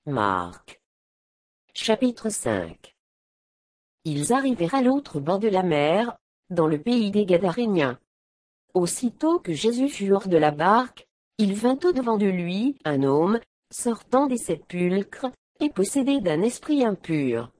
Marc. Chapitre 5. Ils arrivèrent à l'autre bord de la mer, dans le pays des Gadaréniens. Aussitôt que Jésus fut hors de la barque, il vint au-devant de lui un homme, sortant des sépulcres, et possédé d'un esprit impur.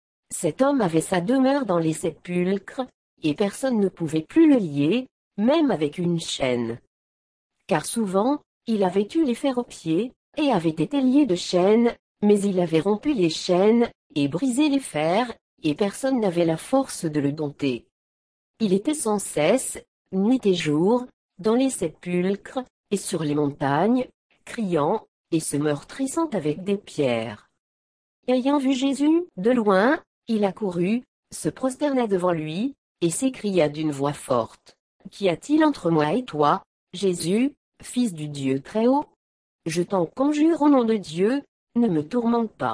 Cet homme avait sa demeure dans les sépulcres, et personne ne pouvait plus le lier, même avec une chaîne. Car souvent, il avait eu les fers aux pieds, et avait été lié de chaînes, mais il avait rompu les chaînes, et brisé les fers, et personne n'avait la force de le dompter. Il était sans cesse, nuit et jour, dans les sépulcres, et sur les montagnes, criant, et se meurtrissant avec des pierres. Ayant vu Jésus, de loin, il accourut, se prosterna devant lui, et s'écria d'une voix forte. « Qu'y a-t-il entre moi et toi, Jésus, Fils du Dieu Très-Haut? Je t'en conjure au nom de Dieu, ne me tourmente pas. »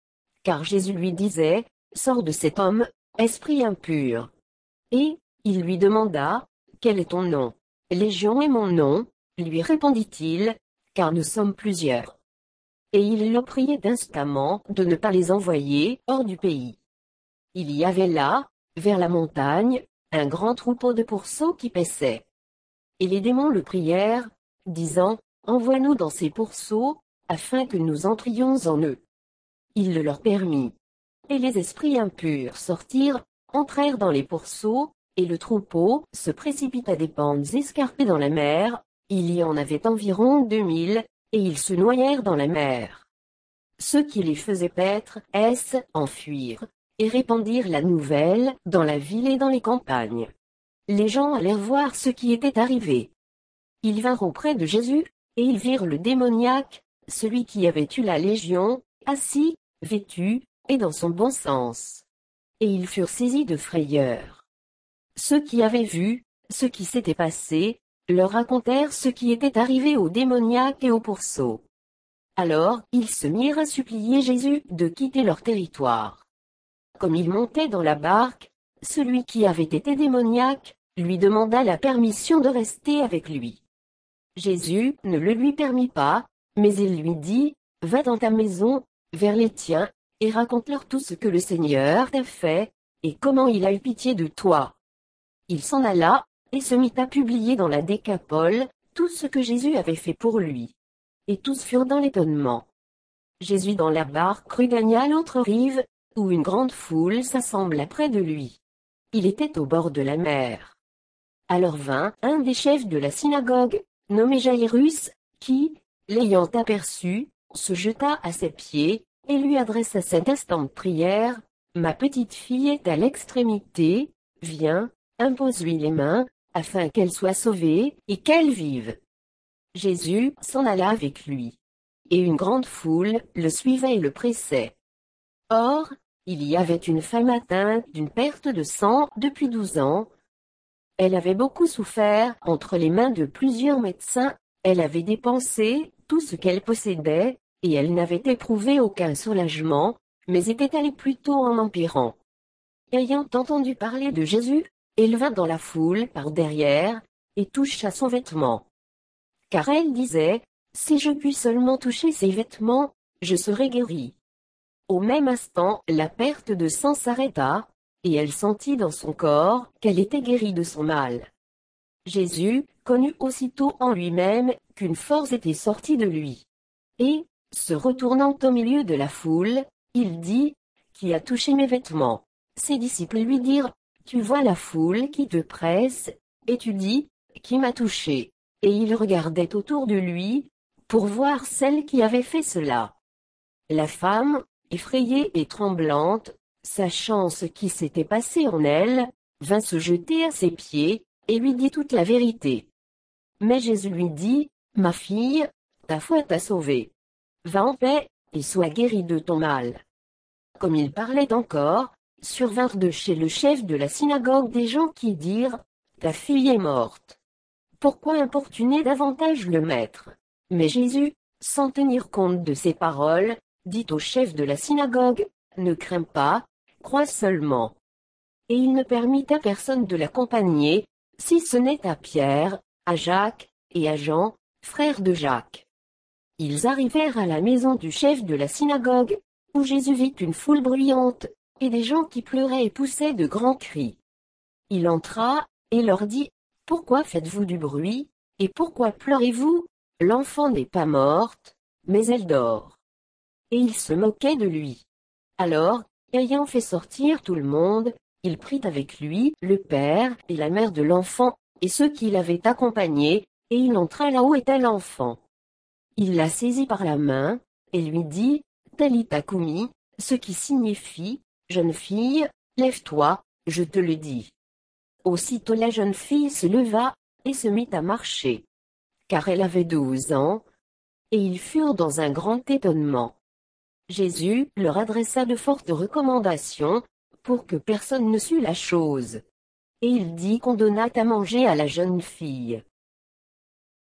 Car Jésus lui disait, « Sors de cet homme, esprit impur. » Et, il lui demanda, « Quel est ton nom? » « Légion est mon nom, lui répondit-il, car nous sommes plusieurs. » Et il le priait instamment de ne pas les envoyer hors du pays. Il y avait là, vers la montagne, un grand troupeau de pourceaux qui paissaient. Et les démons le prièrent, disant, « Envoie-nous dans ces pourceaux, afin que nous entrions en eux. » Il le leur permit. Et les esprits impurs sortirent, entrèrent dans les pourceaux, et le troupeau se précipita des pentes escarpées dans la mer. Il y en avait environ 2000, et ils se noyèrent dans la mer. Ceux qui les faisaient paître, enfuirent, et répandirent la nouvelle dans la ville et dans les campagnes. Les gens allèrent voir ce qui était arrivé. Ils vinrent auprès de Jésus, et ils virent le démoniaque, celui qui avait eu la légion, assis, vêtu, et dans son bon sens. Et ils furent saisis de frayeur. Ceux qui avaient vu ce qui s'était passé, leur racontèrent ce qui était arrivé au démoniaque et au pourceau. Alors, ils se mirent à supplier Jésus de quitter leur territoire. Comme il montait dans la barque, celui qui avait été démoniaque, lui demanda la permission de rester avec lui. Jésus ne le lui permit pas, mais il lui dit, « Va dans ta maison, vers les tiens, et raconte-leur tout ce que le Seigneur t'a fait, et comment il a eu pitié de toi. » Il s'en alla, et se mit à publier dans la Décapole, tout ce que Jésus avait fait pour lui. Et tous furent dans l'étonnement. Jésus dans la barque regagna l'autre rive, où une grande foule s'assembla près de lui. Il était au bord de la mer. Alors vint un des chefs de la synagogue, nommé Jaïrus, qui, l'ayant aperçu, se jeta à ses pieds, et lui adressa cette instante prière, « Ma petite fille est à l'extrémité, viens, impose-lui les mains, afin qu'elle soit sauvée, et qu'elle vive. » Jésus s'en alla avec lui. Et une grande foule le suivait et le pressait. Or, il y avait une femme atteinte d'une perte de sang depuis 12 ans. Elle avait beaucoup souffert entre les mains de plusieurs médecins, elle avait dépensé tout ce qu'elle possédait, et elle n'avait éprouvé aucun soulagement, mais était allée plutôt en empirant. Ayant entendu parler de Jésus, elle vint dans la foule par derrière, et toucha son vêtement. Car elle disait, « Si je puis seulement toucher ses vêtements, je serai guérie. » Au même instant, la perte de sang s'arrêta, et elle sentit dans son corps qu'elle était guérie de son mal. Jésus connut aussitôt en lui-même qu'une force était sortie de lui. Et, se retournant au milieu de la foule, il dit, « Qui a touché mes vêtements ?» Ses disciples lui dirent, « Tu vois la foule qui te presse, et tu dis, « Qui m'a touché ?» Et il regardait autour de lui, pour voir celle qui avait fait cela. La femme, effrayée et tremblante, sachant ce qui s'était passé en elle, vint se jeter à ses pieds, et lui dit toute la vérité. Mais Jésus lui dit, « Ma fille, ta foi t'a sauvée. Va en paix, et sois guérie de ton mal. » Comme il parlait encore, survinrent de chez le chef de la synagogue des gens qui dirent, « Ta fille est morte. Pourquoi importuner davantage le maître ?» Mais Jésus, sans tenir compte de ces paroles, dit au chef de la synagogue, « Ne crains pas, crois seulement. » Et il ne permit à personne de l'accompagner, si ce n'est à Pierre, à Jacques, et à Jean, frères de Jacques. Ils arrivèrent à la maison du chef de la synagogue, où Jésus vit une foule bruyante, et des gens qui pleuraient et poussaient de grands cris. Il entra, et leur dit, « Pourquoi faites-vous du bruit, et pourquoi pleurez-vous? L'enfant n'est pas morte, mais elle dort. » Et ils se moquaient de lui. Alors, ayant fait sortir tout le monde, il prit avec lui le père et la mère de l'enfant, et ceux qui l'avaient accompagné, et il entra là où était l'enfant. Il la saisit par la main, et lui dit, Talitha Koumi, ce qui signifie, jeune fille, lève-toi, je te le dis. Aussitôt la jeune fille se leva, et se mit à marcher. Car elle avait 12 ans, et ils furent dans un grand étonnement. Jésus leur adressa de fortes recommandations, pour que personne ne sût la chose. Et il dit qu'on donnât à manger à la jeune fille.